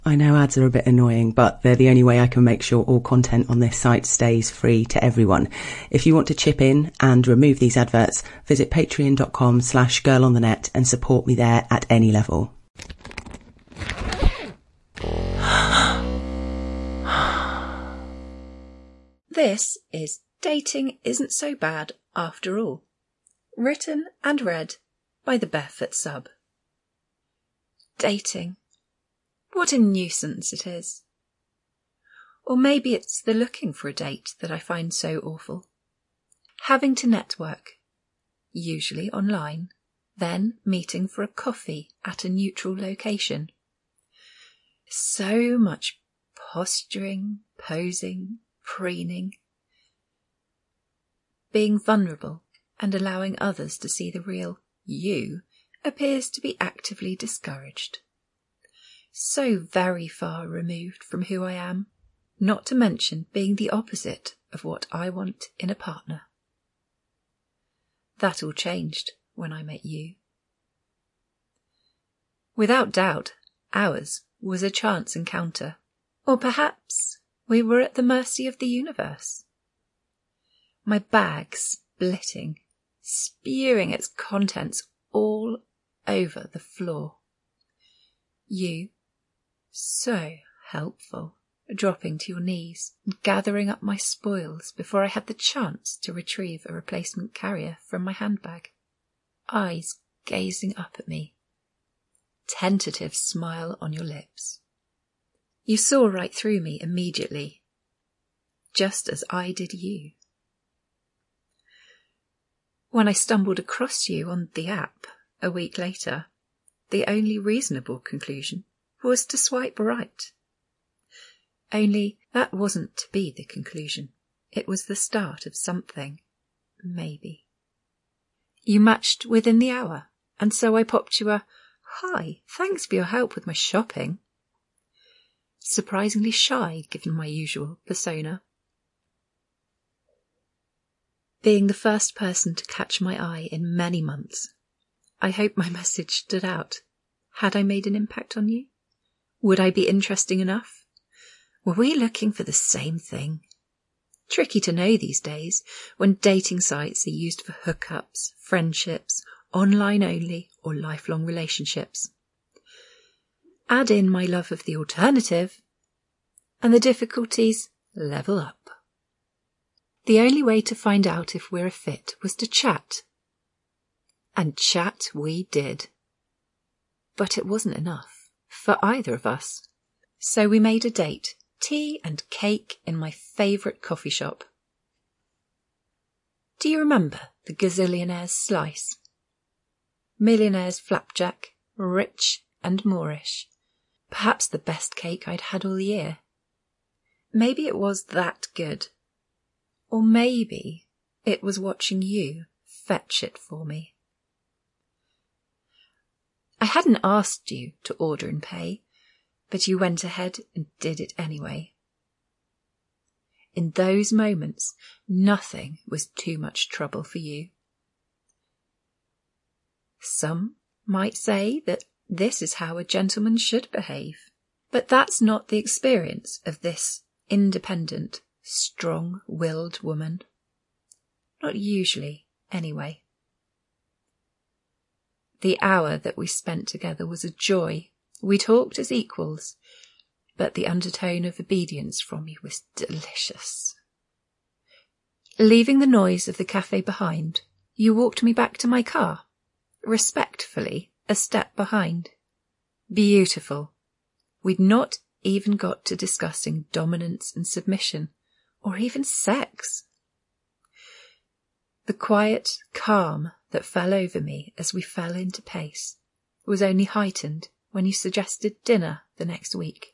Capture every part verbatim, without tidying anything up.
I know ads are a bit annoying, but they're the only way I can make sure all content on this site stays free to everyone. If you want to chip in and remove these adverts, visit patreon.com slash girlonthenet and support me there at any level. This is Dating Isn't So Bad After All, written and read by the Barefoot Sub. Dating. What a nuisance it is. Or maybe it's the looking for a date that I find so awful. Having to network, usually online, then meeting for a coffee at a neutral location. So much posturing, posing, preening. Being vulnerable and allowing others to see the real you appears to be actively discouraged. So very far removed from who I am, not to mention being the opposite of what I want in a partner. That all changed when I met you. Without doubt, ours was a chance encounter, or perhaps we were at the mercy of the universe. My bag splitting, spewing its contents all over the floor. You, so helpful, dropping to your knees and gathering up my spoils before I had the chance to retrieve a replacement carrier from my handbag. Eyes gazing up at me. Tentative smile on your lips. You saw right through me immediately, just as I did you. When I stumbled across you on the app a week later, the only reasonable conclusion was to swipe right. Only that wasn't to be the conclusion. It was the start of something, maybe. You matched within the hour, and so I popped you a, "Hi, thanks for your help with my shopping." Surprisingly shy given my usual persona. Being the first person to catch my eye in many months, I hope my message stood out. Had I made an impact on you? Would I be interesting enough? Were we looking for the same thing? Tricky to know these days, when dating sites are used for hookups, friendships, online only, or lifelong relationships. Add in my love of the alternative, and the difficulties level up. The only way to find out if we're a fit was to chat. And chat we did. But it wasn't enough for either of us. So we made a date, tea and cake in my favourite coffee shop. Do you remember the gazillionaire's slice? Millionaire's flapjack, rich and Moorish. Perhaps the best cake I'd had all year. Maybe it was that good. Or maybe it was watching you fetch it for me. I hadn't asked you to order and pay, but you went ahead and did it anyway. In those moments, nothing was too much trouble for you. Some might say that this is how a gentleman should behave, but that's not the experience of this independent, strong-willed woman. Not usually, anyway. The hour that we spent together was a joy. We talked as equals, but the undertone of obedience from you was delicious. Leaving the noise of the cafe behind, you walked me back to my car, respectfully a step behind. Beautiful. We'd not even got to discussing dominance and submission, or even sex. The quiet calm that fell over me as we fell into pace was only heightened when you suggested dinner the next week.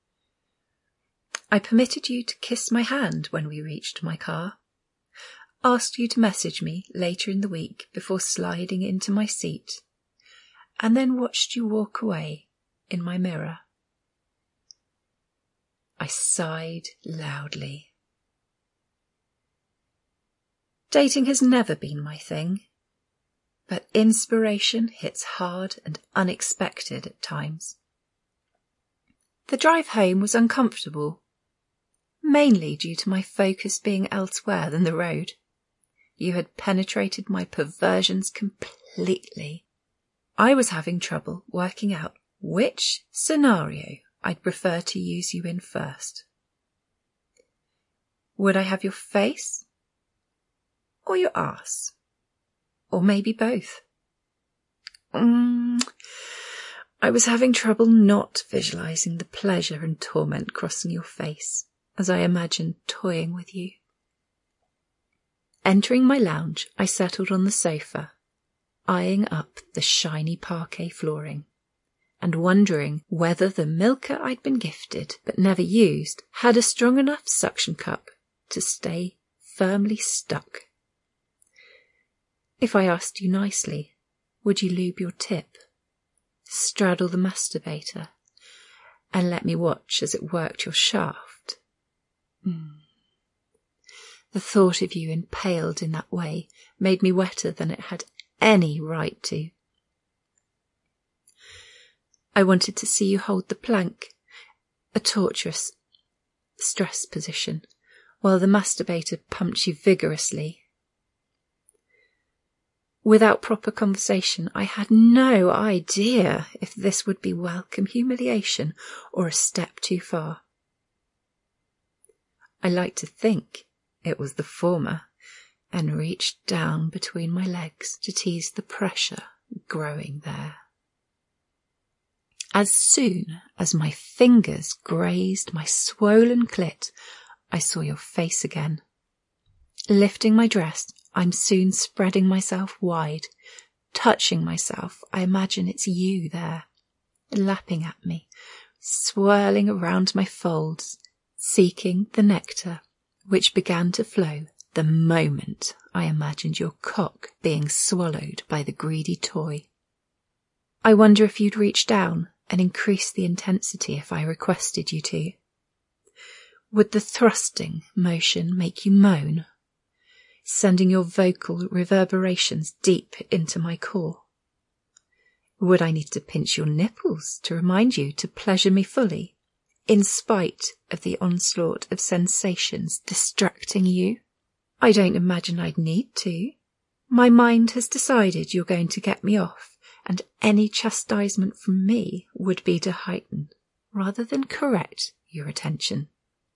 I permitted you to kiss my hand when we reached my car, asked you to message me later in the week before sliding into my seat, and then watched you walk away in my mirror. I sighed loudly. Dating has never been my thing, but inspiration hits hard and unexpected at times. The drive home was uncomfortable, mainly due to my focus being elsewhere than the road. You had penetrated my perversions completely. I was having trouble working out which scenario I'd prefer to use you in first. Would I have your face? Or your arse? Or maybe both? Mm, I was having trouble not visualising the pleasure and torment crossing your face as I imagined toying with you. Entering my lounge, I settled on the sofa, eyeing up the shiny parquet flooring, and wondering whether the milker I'd been gifted but never used had a strong enough suction cup to stay firmly stuck. If I asked you nicely, would you lube your tip, straddle the masturbator, and let me watch as it worked your shaft? Mm. The thought of you impaled in that way made me wetter than it had any right to. I wanted to see you hold the plank, a torturous stress position, while the masturbator pumped you vigorously. Without proper conversation, I had no idea if this would be welcome humiliation or a step too far. I like to think it was the former, and reached down between my legs to tease the pressure growing there. As soon as my fingers grazed my swollen clit, I saw your face again. Lifting my dress, I'm soon spreading myself wide. Touching myself, I imagine it's you there, lapping at me, swirling around my folds, seeking the nectar which began to flow the moment I imagined your cock being swallowed by the greedy toy. I wonder if you'd reach down and increase the intensity if I requested you to. Would the thrusting motion make you moan, sending your vocal reverberations deep into my core? Would I need to pinch your nipples to remind you to pleasure me fully, in spite of the onslaught of sensations distracting you? I don't imagine I'd need to. My mind has decided you're going to get me off, and any chastisement from me would be to heighten, rather than correct, your attention.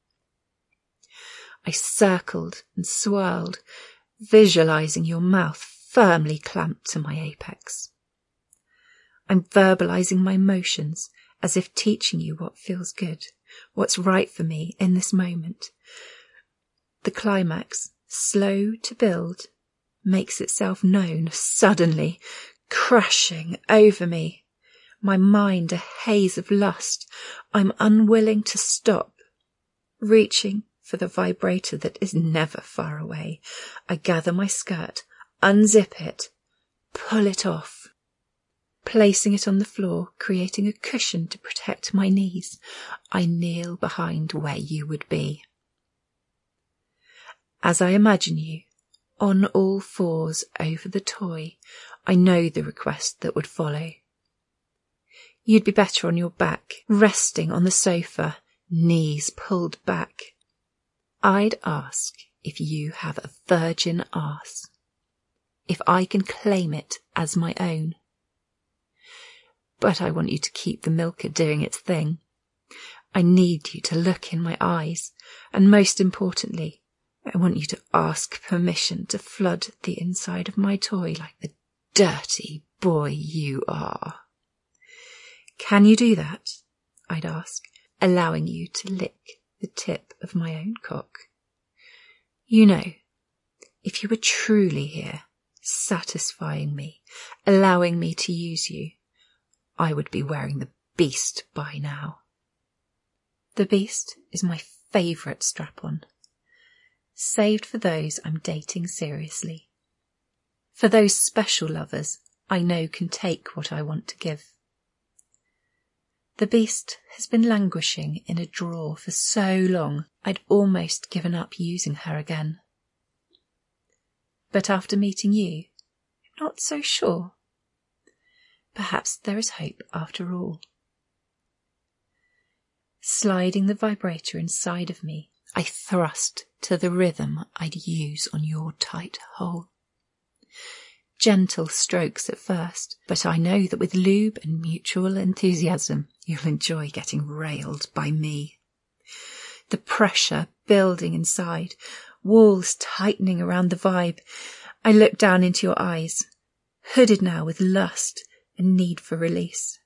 I circled and swirled, visualizing your mouth firmly clamped to my apex. I'm verbalizing my motions, as if teaching you what feels good, what's right for me in this moment. The climax, slow to build, makes itself known suddenly, crashing over me. My mind a haze of lust. I'm unwilling to stop. Reaching for the vibrator that is never far away, I gather my skirt, unzip it, pull it off. Placing it on the floor, creating a cushion to protect my knees, I kneel behind where you would be. As I imagine you, on all fours over the toy, I know the request that would follow. You'd be better on your back, resting on the sofa, knees pulled back. I'd ask if you have a virgin arse, if I can claim it as my own. But I want you to keep the milker doing its thing. I need you to look in my eyes, and most importantly, I want you to ask permission to flood the inside of my toy like the dirty boy you are. Can you do that? I'd ask, allowing you to lick the tip of my own cock. You know, if you were truly here, satisfying me, allowing me to use you, I would be wearing the Beast by now. The Beast is my favourite strap-on, saved for those I'm dating seriously. For those special lovers I know can take what I want to give. The Beast has been languishing in a drawer for so long I'd almost given up using her again. But after meeting you, I'm not so sure. Perhaps there is hope after all. Sliding the vibrator inside of me, I thrust to the rhythm I'd use on your tight hole. Gentle strokes at first, but I know that with lube and mutual enthusiasm, you'll enjoy getting railed by me. The pressure building inside, walls tightening around the vibe. I look down into your eyes, hooded now with lust and need for release.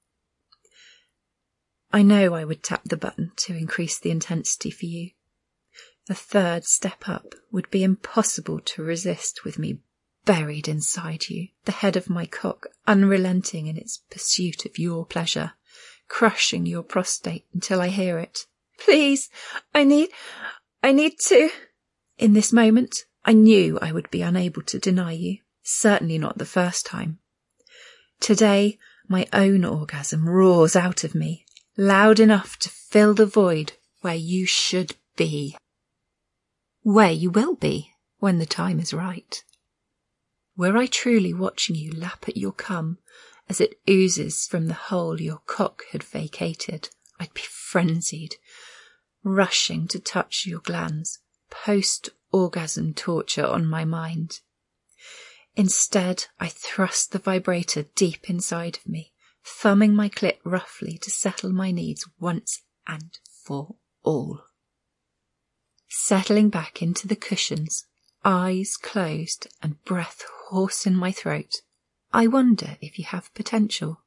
I know I would tap the button to increase the intensity for you. The third step up would be impossible to resist with me buried inside you, the head of my cock unrelenting in its pursuit of your pleasure, crushing your prostate until I hear it. Please, I need, I need to. In this moment, I knew I would be unable to deny you, certainly not the first time. Today, my own orgasm roars out of me, loud enough to fill the void where you should be. Where you will be when the time is right. Were I truly watching you lap at your cum as it oozes from the hole your cock had vacated, I'd be frenzied, rushing to touch your glands, post-orgasm torture on my mind. Instead, I thrust the vibrator deep inside of me, thumbing my clit roughly to settle my needs once and for all. Settling back into the cushions, eyes closed and breath hoarse in my throat, I wonder if you have potential.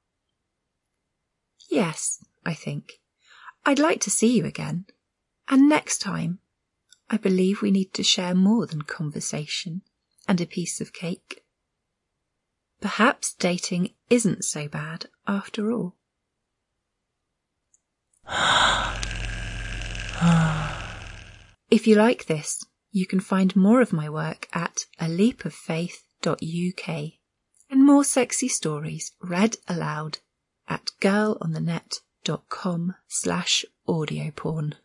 Yes, I think. I'd like to see you again. And next time, I believe we need to share more than conversation and a piece of cake. Perhaps dating isn't so bad after all. If you like this, you can find more of my work at a leap of faith dot U K and more sexy stories read aloud at girl on the net dot com slash audio porn.